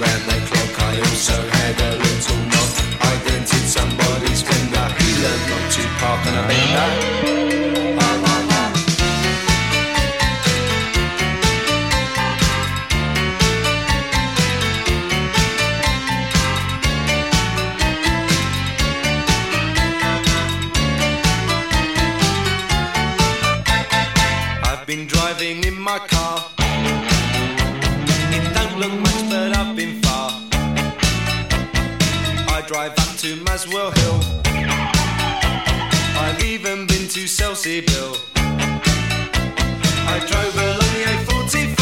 round the clock. I also had a little knock. I dented somebody's fender. He learned not to park on a bender. Been driving in my car. It don't look much, but I've been far. I drive up to Maswell Hill. I've even been to Selseyville. I drove along the A45.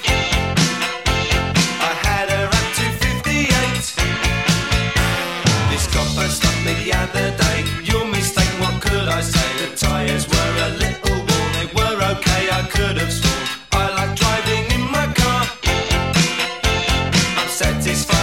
I had her up to 58. This copper stopped me the other day. Your mistake, what could I say? The tyres were a little worn, they were okay, I could have sworn. I like driving in my car. I'm satisfied.